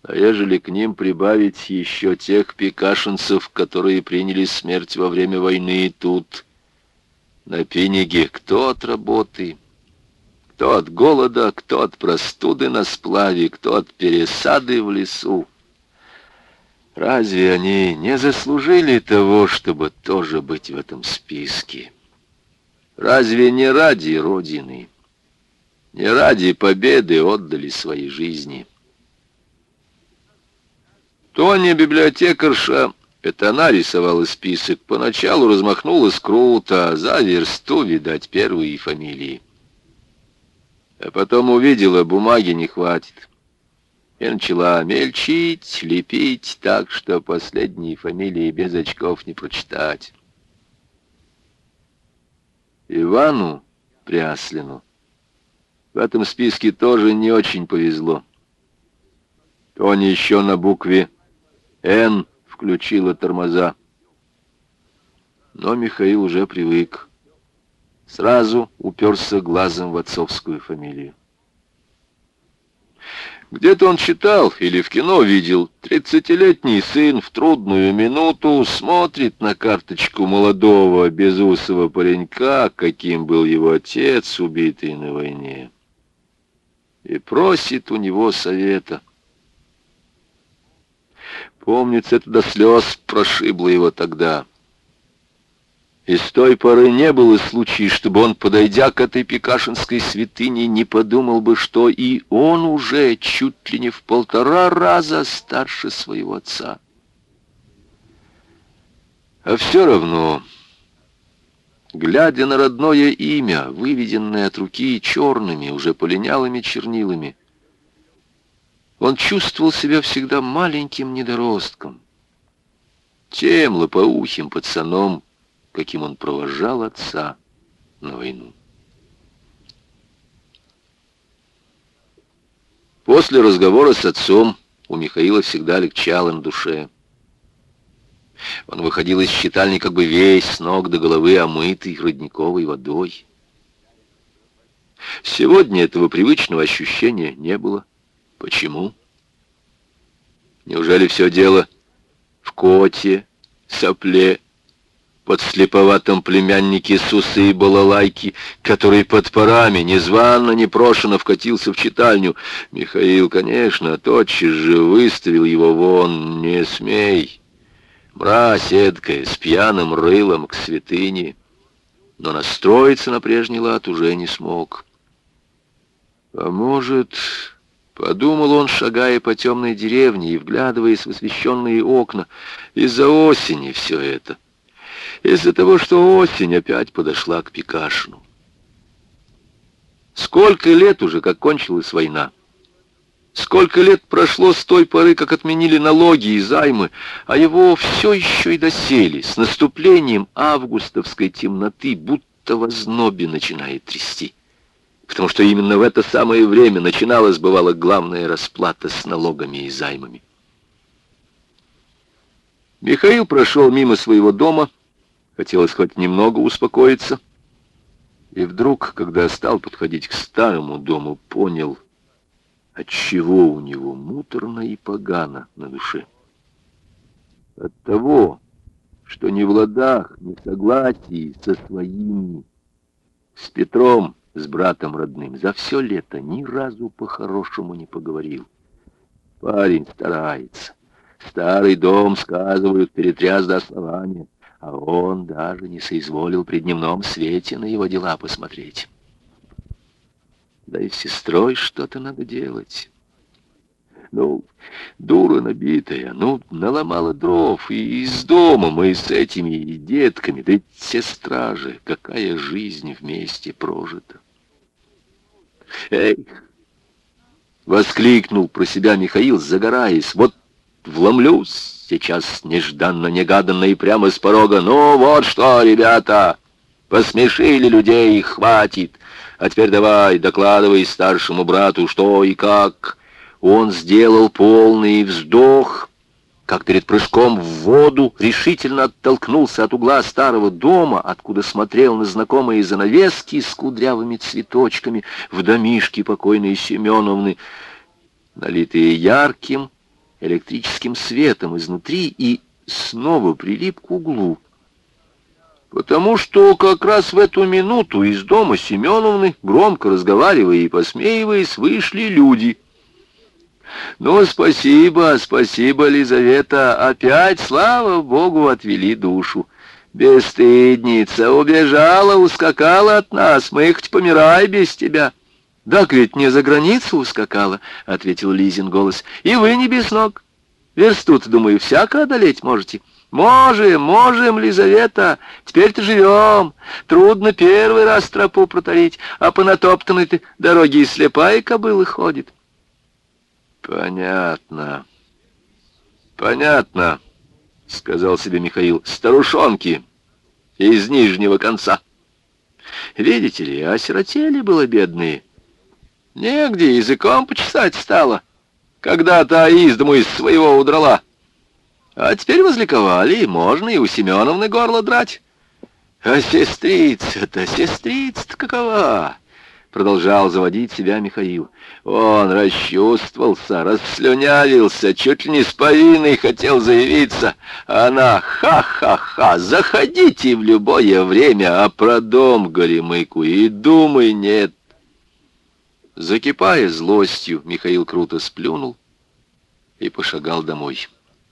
А ежели к ним прибавить еще тех пекашинцев, которые приняли смерть во время войны тут, на Пинеге, кто от работы, кто от голода, кто от простуды на сплаве, кто от пересады в лесу, разве они не заслужили того, чтобы тоже быть в этом списке? Разве не ради Родины, не ради победы отдали свои жизни? Тоня, библиотекарша, это она рисовала список, поначалу размахнулась круто, а за версту, видать, первые фамилии. А потом увидела, бумаги не хватит. И начала мельчить, лепить так, что последние фамилии без очков не прочитать. Ивану Пряслину в этом списке тоже не очень повезло. Тоня еще на букве «Н» включила тормоза. Но Михаил уже привык. Сразу уперся глазом в отцовскую фамилию. Где-то он читал или в кино видел: 30-летний сын в трудную минуту смотрит на карточку молодого безусого паренька, каким был его отец, убитый на войне, и просит у него совета. Помнится, это до слез прошибло его тогда. И с той поры не было случая, чтобы он, подойдя к этой пекашинской святыне, не подумал бы, что и он уже чуть ли не в 1,5 раза старше своего отца. А все равно, глядя на родное имя, выведенное от руки черными, уже полинялыми чернилами, он чувствовал себя всегда маленьким недоростком, тем лопоухим пацаном, каким он провожал отца на войну. После разговора с отцом у Михаила всегда легчало на душе. Он выходил из читальни как бы весь, с ног до головы, омытый родниковой водой. Сегодня этого привычного ощущения не было. Почему? Неужели все дело в коте, сопле, подслеповатом племяннике с усы и балалайки, который под парами незванно, непрошено вкатился в читальню? Михаил, конечно, тотчас же выставил его вон: не смей, мразь эдкая, с пьяным рылом к святыне. Но настроиться на прежний лад уже не смог. А может, подумал он, шагая по темной деревне и вглядываясь в освещенные окна, из-за осени все это. Из-за того, что осень опять подошла к Пекашину. Сколько лет уже, как кончилась война? Сколько лет прошло с той поры, как отменили налоги и займы, а его все еще и доселе, с наступлением августовской темноты, будто в ознобе начинает трясти. Потому что именно в это самое время начиналась, бывало, главная расплата с налогами и займами. Михаил прошел мимо своего дома, хотелось хоть немного успокоиться, и вдруг, когда стал подходить к старому дому, понял, отчего у него муторно и погано на душе. От того, что не в ладах, не в согласии со своими, с Петром, с братом родным, за все лето ни разу по-хорошему не поговорил. Парень старается. Старый дом, сказывают, перетряс до основания, а он даже не соизволил при дневном свете на его дела посмотреть. Да и с сестрой что-то надо делать. Ну, дура набитая, наломала дров и с домом, и с этими и детками, да ведь сестра же, какая жизнь вместе прожита. «Эх!» — воскликнул про себя Михаил, загораясь. «Вот вломлюсь сейчас нежданно-негаданно и прямо с порога. Ну вот что, ребята, посмешили людей, хватит. А теперь давай, докладывай старшему брату, что и как». Он сделал полный вздох, как перед прыжком в воду, решительно оттолкнулся от угла старого дома, откуда смотрел на знакомые занавески с кудрявыми цветочками в домишке покойной Семеновны, налитые ярким электрическим светом изнутри и снова прилип к углу. Потому что как раз в эту минуту из дома Семеновны, громко разговаривая и посмеиваясь, вышли люди. «Ну, спасибо, спасибо, Лизавета, опять, слава Богу, отвели душу. Бесстыдница, убежала, ускакала от нас, мы хоть помирай без тебя». «Так ведь не за границу ускакала», — ответил Лизин голос, — «и вы не без ног. Версту-то, думаю, всяко одолеть можете». «Можем, можем, Лизавета, теперь-то живем. Трудно первый раз тропу протарить, а по натоптанной-то дороге и слепая кобыла ходит». «Понятно, понятно», — сказал себе Михаил, — «старушонки из нижнего конца. Видите ли, осиротели было бедные. Негде языком почесать стало. Когда-то из дому из своего удрала. А теперь возликовали, и можно и у Семеновны горло драть. А сестрица-то какова?» Продолжал заводить себя Михаил. Он расчувствовался, расслюнявился, чуть ли не с повинной хотел заявиться. Она: «Ха-ха-ха, заходите в любое время, а про дом горемыку и думай нет». Закипая злостью, Михаил круто сплюнул и пошагал домой.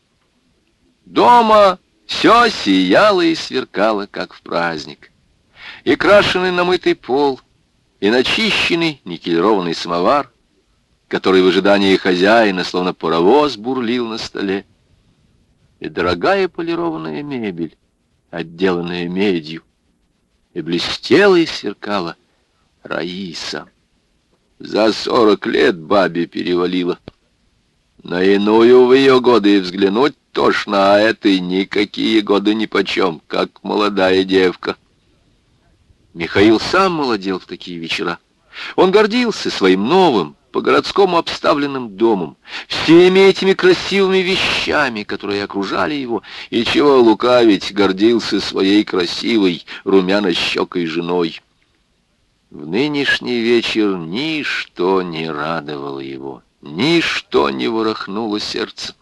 Дома все сияло и сверкало, как в праздник. И крашеный намытый пол, и начищенный никелированный самовар, который в ожидании хозяина, словно паровоз, бурлил на столе, и дорогая полированная мебель, отделанная медью, и блестела и сверкала Раиса. За 40 лет бабе перевалило. На иную в ее годы и взглянуть тошно, а этой никакие годы нипочем, как молодая девка. Михаил сам молодел в такие вечера. Он гордился своим новым, по-городскому обставленным домом, всеми этими красивыми вещами, которые окружали его, и, чего лукавить, гордился своей красивой, румяно-щекой женой. В нынешний вечер ничто не радовало его, ничто не ворохнуло сердце.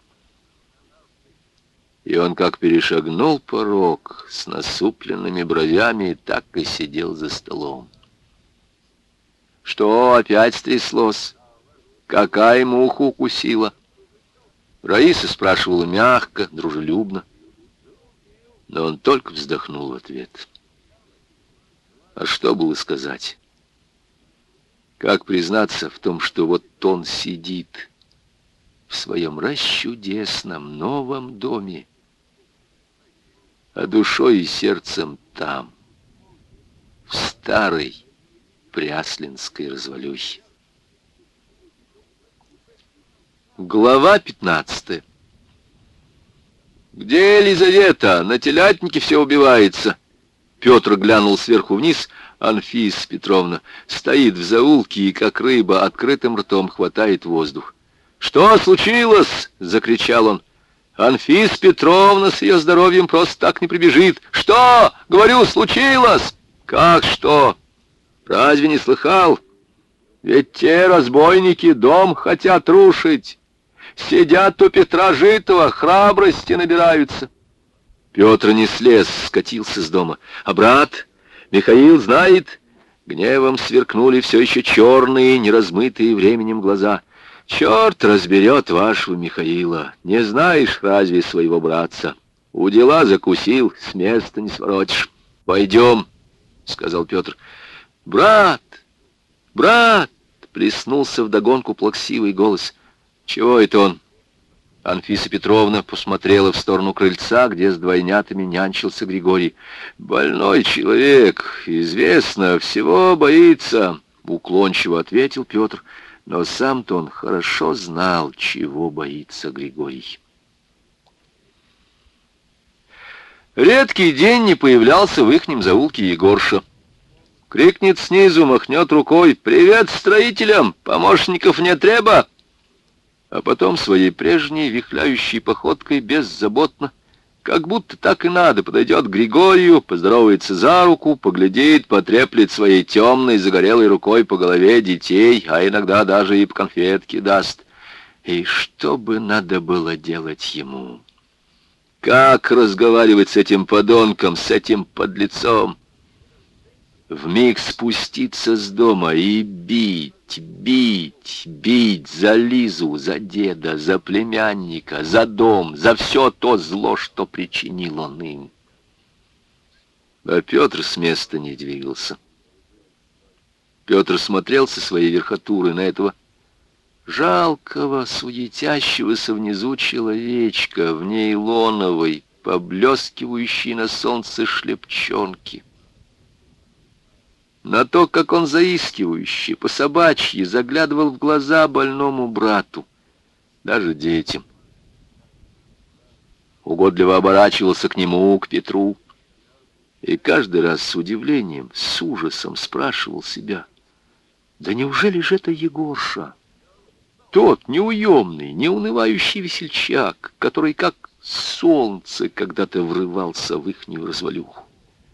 И он как перешагнул порог с насупленными бровями, так и сидел за столом. Что опять стряслось? Какая муха укусила? Раиса спрашивала мягко, дружелюбно, но он только вздохнул в ответ. А что было сказать? Как признаться в том, что вот он сидит в своем расчудесном новом доме, а душой и сердцем там, в старой Пряслинской развалюхе. Глава 15. «Где Елизавета? На телятнике все убивается». Петр глянул сверху вниз. Анфиса Петровна стоит в заулке и, как рыба, открытым ртом хватает воздух. «Что случилось?» — закричал он. «Анфиса Петровна с ее здоровьем просто так не прибежит». «Что? Говорю, случилось!» «Как что? Разве не слыхал? Ведь те разбойники дом хотят рушить. Сидят у Петра Житова, храбрости набираются». Петр не слез, скатился с дома. «А брат? Михаил знает?» Гневом сверкнули все еще черные, неразмытые временем глаза. «Черт разберет вашего Михаила. Не знаешь разве своего братца? У дела закусил, с места не своротишь. Пойдем», — сказал Петр. «Брат! Брат!» — плеснулся вдогонку плаксивый голос. «Чего это он?» Анфиса Петровна посмотрела в сторону крыльца, где с двойнятами нянчился Григорий. «Больной человек, известно, всего боится», — уклончиво ответил Петр, но сам-то он хорошо знал, чего боится Григорий. Редкий день не появлялся в ихнем заулке Егорша. Крикнет снизу, махнет рукой: «Привет строителям! Помощников не треба!» А потом своей прежней вихляющей походкой беззаботно, как будто так и надо, подойдет к Григорию, поздоровается за руку, поглядит, потреплет своей темной загорелой рукой по голове детей, а иногда даже и по конфетке даст. И что бы надо было делать ему? Как разговаривать с этим подонком, с этим подлецом? Вмиг спуститься с дома и бить, бить, бить за Лизу, за деда, за племянника, за дом, за все то зло, что причинил он им. А Петр с места не двигался. Петр смотрел со своей верхотуры на этого жалкого, суетящегося внизу человечка в нейлоновой, поблескивающей на солнце шлепчонке. На то, как он заискивающе, по-собачьи заглядывал в глаза больному брату, даже детям. Угодливо оборачивался к нему, к Петру, и каждый раз с удивлением, с ужасом спрашивал себя: да неужели же это Егорша? Тот неуемный, неунывающий весельчак, который как солнце когда-то врывался в ихнюю развалюху.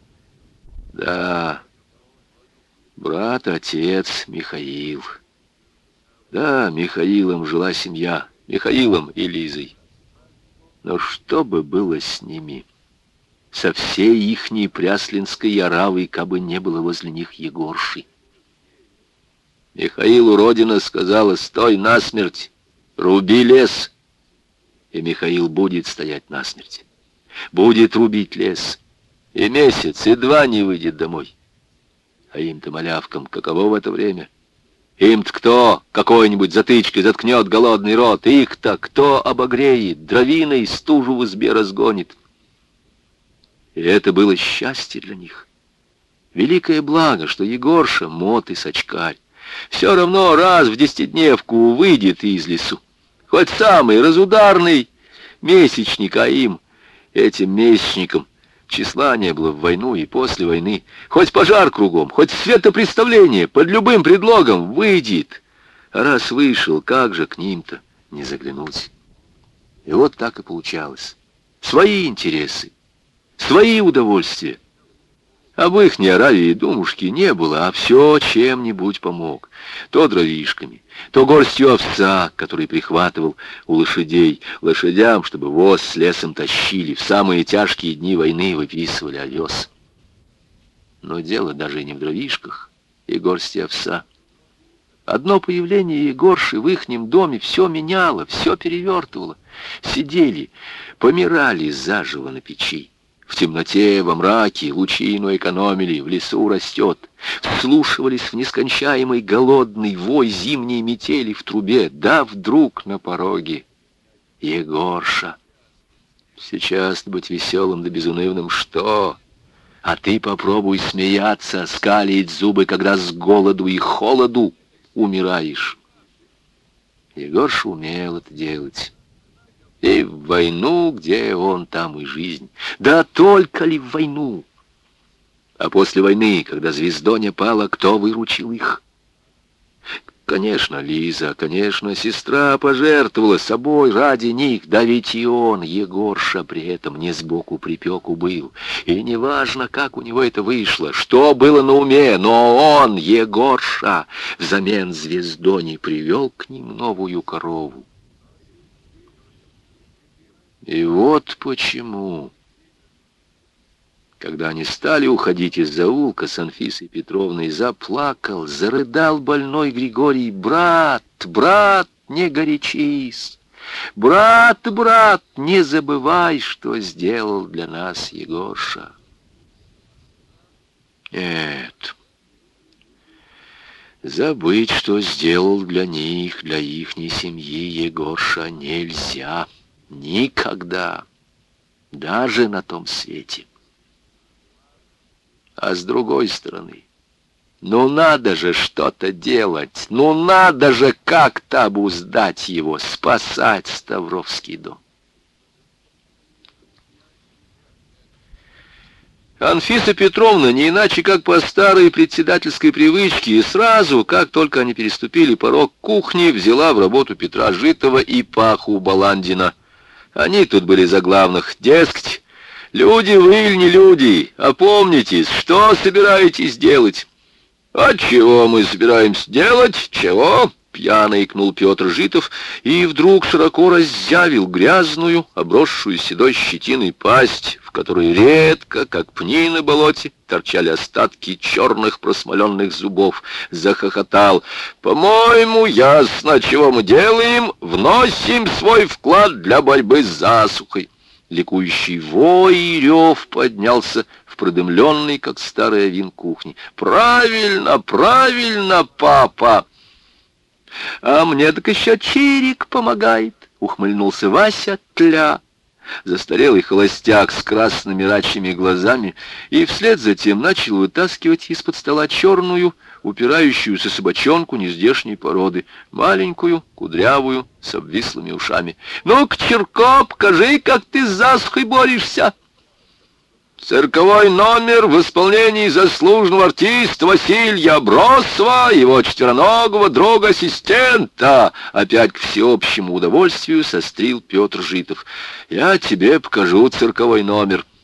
Да, брат-отец Михаил. Да, Михаилом жила семья, Михаилом и Лизой. Но что бы было с ними, со всей ихней пряслинской оравой, кабы не было возле них Егорши? Михаилу Родина сказала: стой насмерть, руби лес. И Михаил будет стоять насмерть, будет рубить лес. И месяц, и два не выйдет домой. А им-то, малявкам, каково в это время? Им-то кто какой-нибудь затычкой заткнет голодный рот? Их-то кто обогреет, дровиной стужу в избе разгонит? И это было счастье для них. Великое благо, что Егорша, мот и сачкарь, все равно раз в десятидневку выйдет из лесу. Хоть самый разударный месячник, а им, этим месячникам, числа не было в войну и после войны. Хоть пожар кругом, хоть светопреставление, под любым предлогом выйдет. А раз вышел, как же к ним-то не заглянуть? И вот так и получалось. Свои интересы, свои удовольствия. Об ихней Аравии думушки не было, а все чем-нибудь помог. То дровишками, то горстью овса, который прихватывал у лошадей, лошадям, чтобы воз с лесом тащили, в самые тяжкие дни войны выписывали овес. Но дело даже и не в дровишках и горсти овса. Одно появление Егорши в ихнем доме все меняло, все перевертывало. Сидели, помирали заживо на печи. В темноте, во мраке, лучину экономили, в лесу растет. Вслушивались в нескончаемый голодный вой зимней метели в трубе. Да вдруг на пороге Егорша. Сейчас быть веселым да безунывным что? А ты попробуй смеяться, скалить зубы, когда с голоду и холоду умираешь. Егорша умел это делать. И в войну, где он, там и жизнь. Да только ли в войну? А после войны, когда Звездоня пала, кто выручил их? Конечно, Лиза, конечно, сестра пожертвовала собой ради них. Да ведь и он, Егорша, при этом не сбоку припеку был. И неважно, как у него это вышло, что было на уме, но он, Егорша, взамен Звездони привел к ним новую корову. И вот почему, когда они стали уходить из заулка с Анфисой Петровной, заплакал, зарыдал больной Григорий: брат, брат, не горячись, брат, брат, не забывай, что сделал для нас Егорша. Нет, забыть, что сделал для них, для ихней семьи Егорша, нельзя. Никогда, даже на том свете. А с другой стороны, ну надо же что-то делать, ну надо же как-то обуздать его, спасать Ставровский дом. Анфиса Петровна, не иначе как по старой председательской привычке, сразу, как только они переступили порог кухни, взяла в работу Петра Житова и Паху Баландина. Они тут были за главных. Дескать, люди вы или не люди, опомнитесь, что собираетесь делать? А чего мы собираемся делать? Чего? пьяно икнул Петр Житов и вдруг широко разъявил грязную, обросшую седой щетиной пасть, в которой редко, как пни на болоте, торчали остатки черных просмоленных зубов. Захохотал. «По-моему, ясно, чего мы делаем. Вносим свой вклад для борьбы с засухой». Ликующий вой и рев поднялся в продымленной, как старый авин, кухни. «Правильно, правильно, папа!» «А мне так еще чирик помогает», — ухмыльнулся Вася Тля, застарелый холостяк с красными рачьими глазами, и вслед за тем начал вытаскивать из-под стола черную, упирающуюся собачонку нездешней породы, маленькую, кудрявую, с обвислыми ушами. «Ну-ка, Чирко, покажи, как ты с засухой борешься!» «Цирковой номер в исполнении заслуженного артиста Василия Бросова, его четвероногого друга-ассистента!» Опять к всеобщему удовольствию сострил Петр Житов. «Я тебе покажу цирковой номер.